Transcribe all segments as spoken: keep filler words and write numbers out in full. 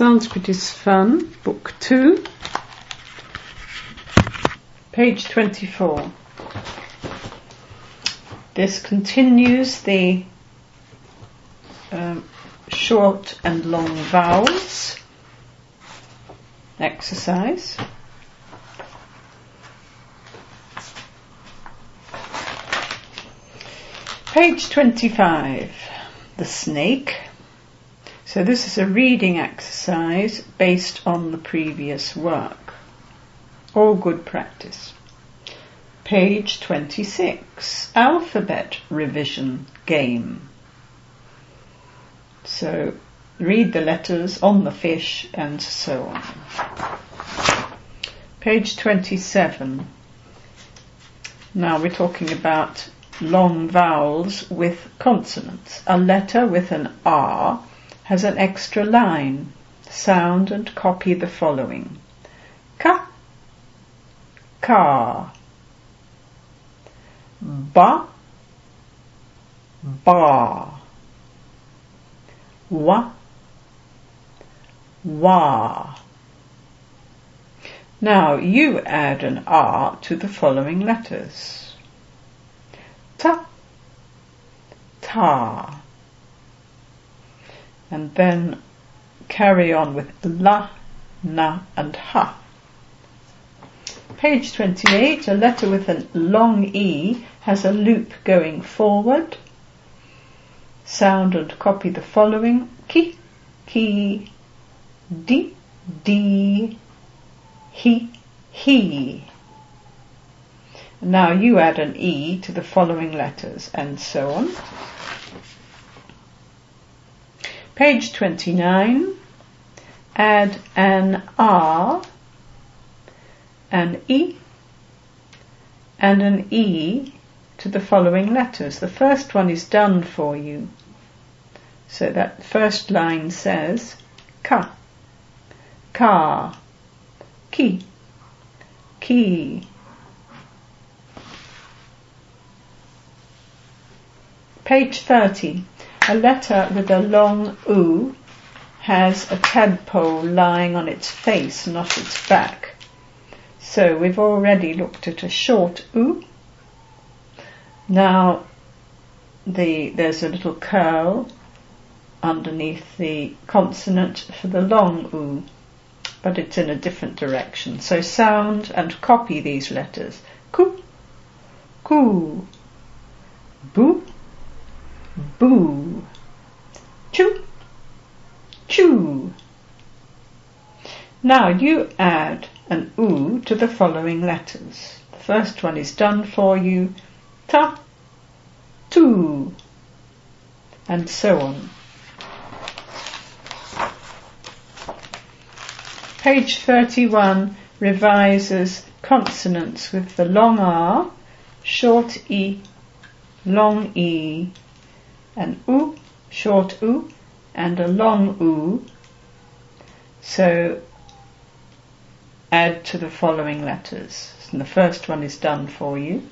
Sanskrit is Fun, Book two, page twenty-four. This continues the um, short and long vowels exercise. Page twenty-five, the snake. So this is a reading exercise based on the previous work. All good practice. Page twenty-six, alphabet revision game. So read the letters on the fish and so on. Page twenty-seven. Now we're talking about long vowels with consonants. A letter with an R has an extra line. Sound and copy the following. Ka, ka. Ba, ba. Wa, wa. Now you add an R to the following letters. Ta, ta. And then carry on with la, na and ha. Page twenty-eight, a letter with a long E has a loop going forward. Sound and copy the following. Ki, ki, di, di, he, he. Now you add an E to the following letters and so on. Page twenty-nine, add an R, an E, and an E to the following letters. The first one is done for you. So that first line says ka, ka, ki, ki. Page thirty. A letter with a long U has a tadpole lying on its face, not its back. So we've already looked at a short U. Now the, there's a little curl underneath the consonant for the long U, but it's in a different direction. So sound and copy these letters. Ku, ku, bu, boo, choo, choo. Now you add an U to the following letters. The first one is done for you. Ta, tu, and so on. Page thirty-one revises consonants with the long R, short E, long E, an U, short U, and a long U. So add to the following letters. And the first one is done for you.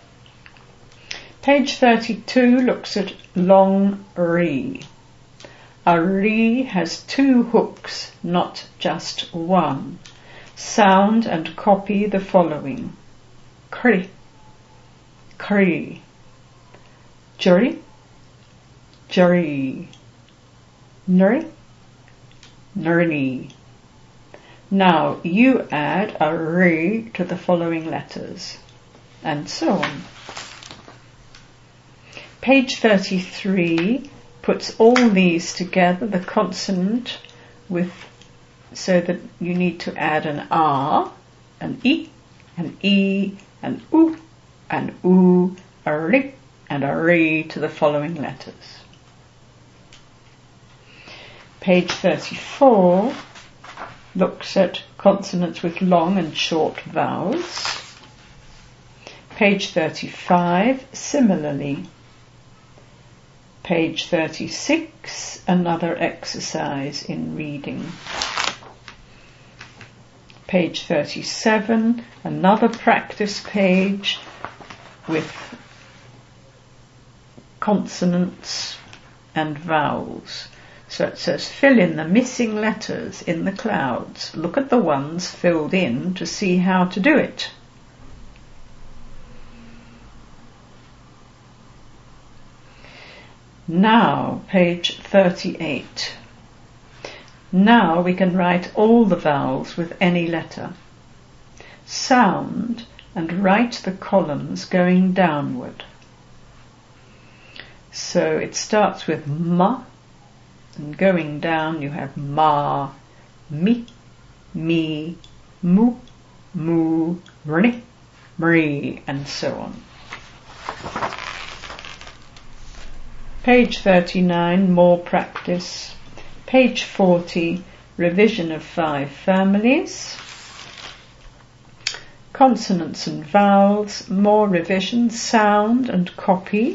Page thirty-two looks at long Re. A Re has two hooks, not just one. Sound and copy the following. Kri, kri. Juri, juri. Nuri, nurni. Now you add a Re to the following letters, and so on. Page thirty-three puts all these together, the consonant with, so that you need to add an R, an E, an E, an U, an U, a Ri, and a Re to the following letters. Page thirty-four looks at consonants with long and short vowels. Page thirty-five, similarly. Page thirty-six, another exercise in reading. Page thirty-seven, another practice page with consonants and vowels. So it says fill in the missing letters in the clouds. Look at the ones filled in to see how to do it. Now, page thirty-eight. Now we can write all the vowels with any letter. Sound and write the columns going downward. So it starts with ma, and going down you have ma, mi, mi, mu, mu, mri, mri, and so on. Page thirty-nine, more practice. Page forty, revision of five families. Consonants and vowels, more revision, sound and copy.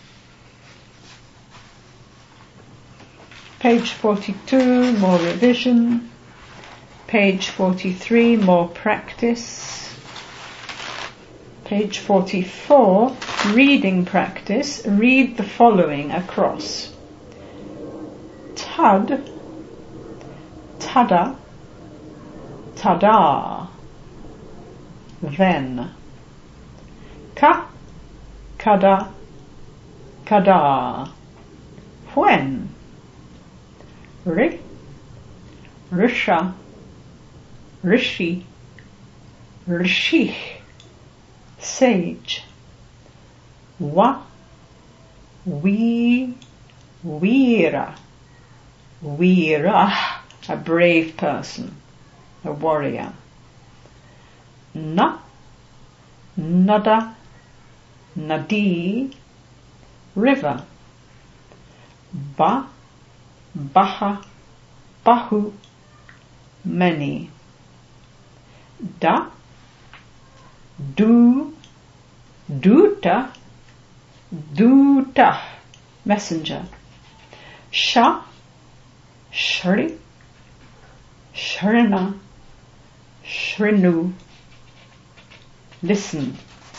Page forty-two, more revision. Page forty-three, more practice. Page forty-four, reading practice. Read the following across. Tad, tada, tada. Then. Ka, kada, kada. When. Ri, risha, rishi, rishi. Sage. Wa, we, weera, weera, a brave person, a warrior. Na, nada, nadi, river. Ba, baha, bahu, many. Da, do, duta, duta, messenger. Sha, shri, shrina, shrinu, listen.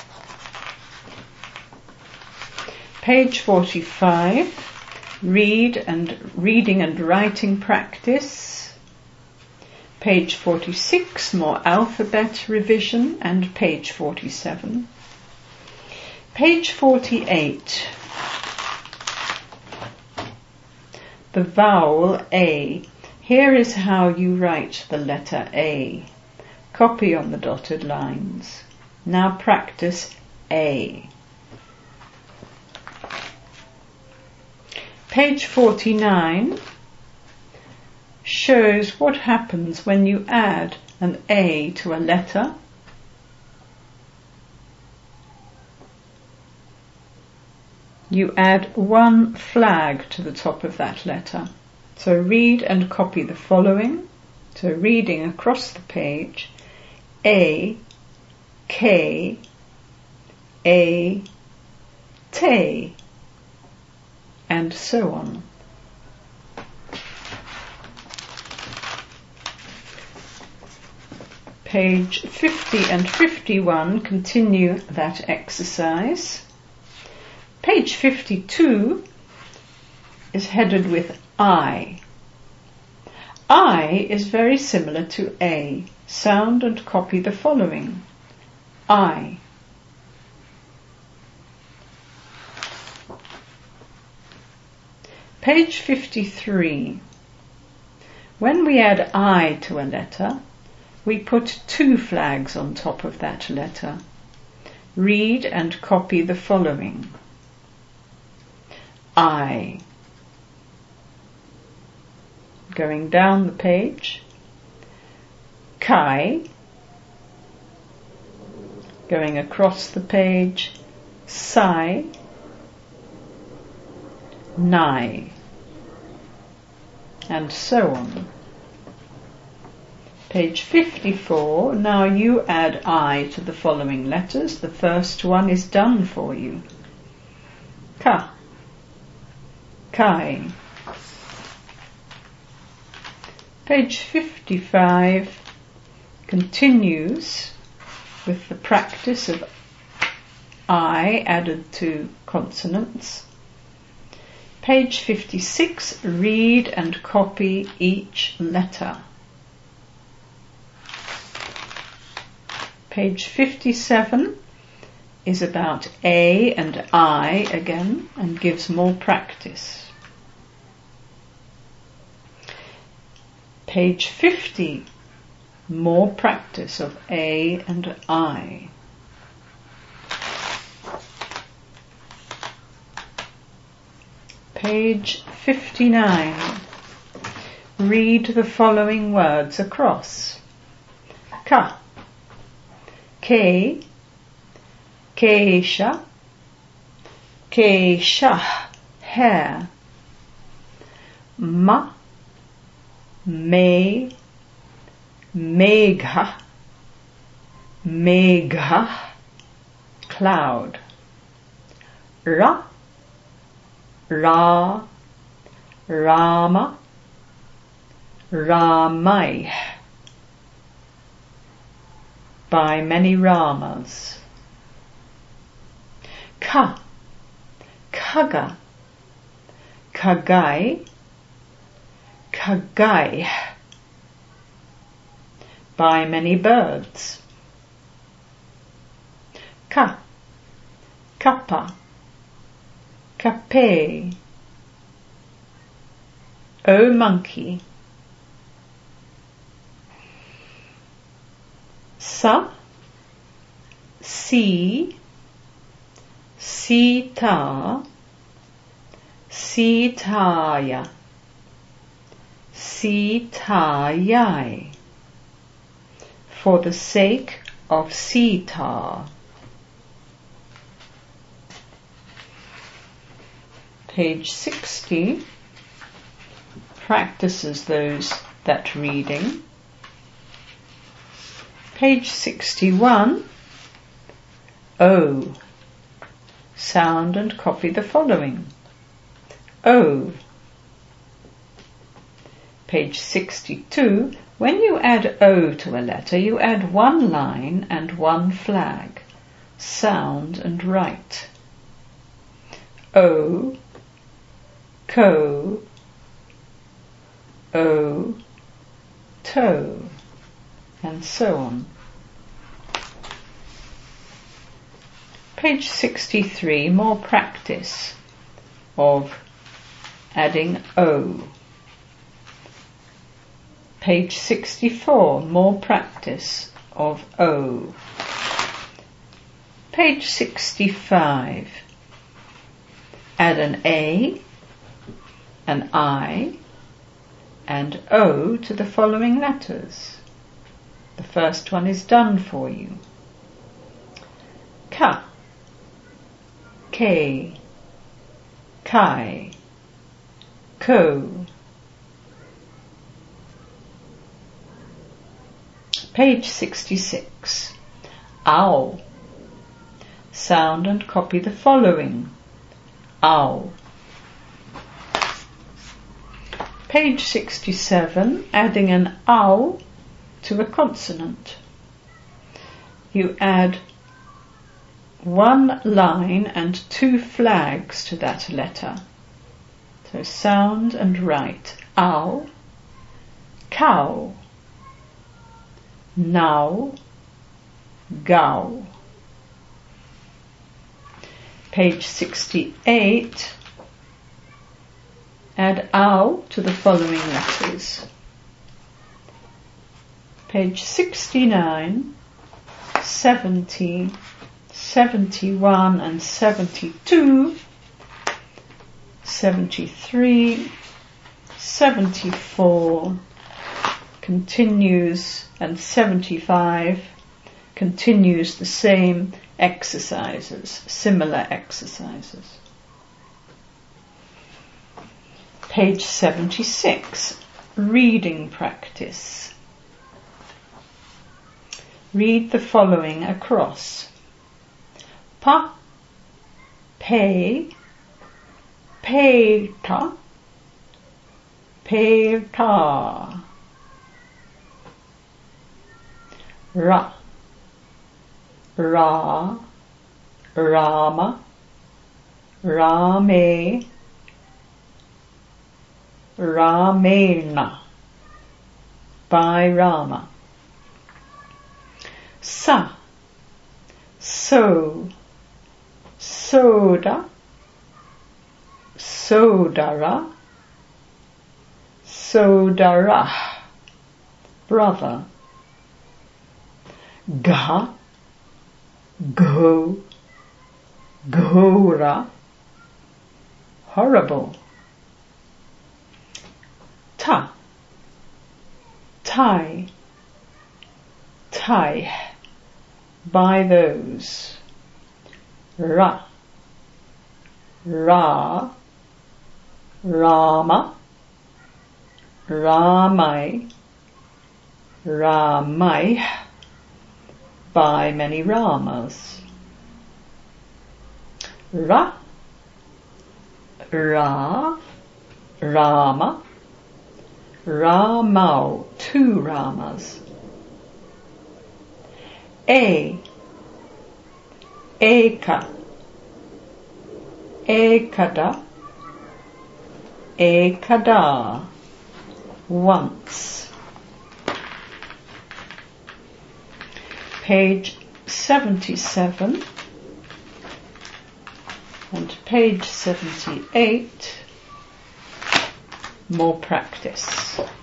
Page forty-five, read and reading and writing practice. Page forty-six, more alphabet revision, and page forty-seven. Page forty-eight, the vowel A. Here is how you write the letter A. Copy on the dotted lines. Now practice A. Page forty-nine shows what happens when you add an A to a letter. You add one flag to the top of that letter. So read and copy the following. So reading across the page, A, K, A, Te, and so on. Page fifty and fifty-one continue that exercise. Page fifty-two is headed with I. I is very similar to A. Sound and copy the following. I. Page fifty-three. When we add I to a letter, we put two flags on top of that letter. Read and copy the following. I. Going down the page. Kai. Going across the page. Sai. Nai. And so on. Page fifty-four, now you add I to the following letters. The first one is done for you. Ka, Kai. Page fifty-five continues with the practice of I added to consonants. Page fifty-six, read and copy each letter. Page fifty-seven is about A and I again and gives more practice. Page fifty, more practice of A and I. Page fifty-nine, read the following words across. Ka, Ke, Kesha, Kesha, hair. Ma, Me, Megha, Megha, cloud. Ra, Ra, Rama, Ramai, by many Ramas. Ka, Kaga, Kagai, Kagai, by many birds. Ka, Kappa, Kape, O monkey. Sa, Si, Sita, Sitaya, Sitayai, for the sake of Sita. Page sixty practices those that reading. Page sixty-one, O. Sound and copy the following. O. Page sixty-two, when you add O to a letter, you add one line and one flag. Sound and write. O, ko, o, toe, and so on. Page sixty-three, more practice of adding O. Page sixty-four, more practice of O. Page sixty-five, add an A, an I, and O to the following letters. The first one is done for you. Ka, Ke, Kai, Ko. Page sixty-six. Owl. Sound and copy the following. Owl. Page sixty-seven, adding an owl to a consonant. You add one line and two flags to that letter. So sound and write. Owl, cow, now, gow. Page sixty-eight, add ow to the following letters. Page sixty-nine, seventy, seventy-one and seventy-two, seventy-three, seventy-four, continues, and seventy-five continues the same exercises, similar exercises. Page seventy-six, reading practice. Read the following across. Pa, pe, peta, peta. Ra, ra, rama, rame, Ramena, by Rama. Sa, so, soda, sodara, sodara, brother. Ga, go, gora, horrible. Ta, tie, tie, by those. Ra, ra, Rama, Ramai, Ramai, by many Ramas. Ra, Ra, Rama, Ramau, two Ramas. A, Eka, Ekada, Ekada, once. Page seventy-seven and page seventy-eight, more practice.